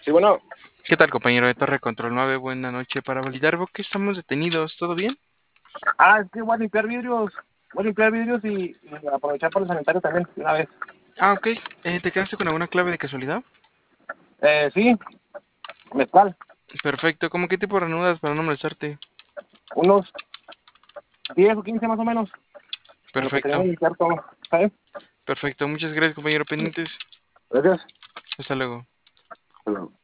Sí, bueno. ¿Qué tal, compañero de Torre Control 9? Buena noche. Para validar, veo que estamos detenidos. ¿Todo bien? Es que voy a limpiar vidrios. Voy a limpiar vidrios y aprovechar por el sanitario también, de una vez. Ah, ok. ¿Te quedaste con alguna clave de casualidad? Sí, mezcal. Perfecto. ¿Cómo qué tipo reanudas para no molestarte? Unos 10 o 15 más o menos. En lo que Perfecto. tenemos que limpiar todo. ¿Sabes? Perfecto. Muchas gracias, compañero. Pendientes. Gracias. Hasta luego. Hasta luego.